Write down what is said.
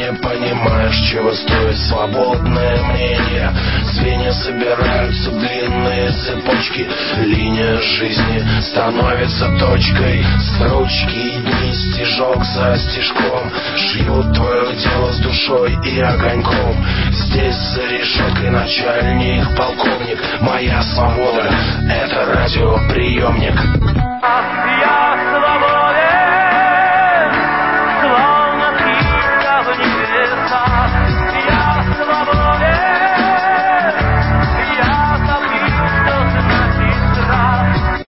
не понимаешь, чего стоит свободное мнение. Звенья собираются в длинные цепочки. Линия жизни становится точкой. Строчки и дни, стежок за стежком шьют твое дело с душой и огоньком. Здесь за решеткой начальник, полковник. Моя свобода — это радиоприемник. Я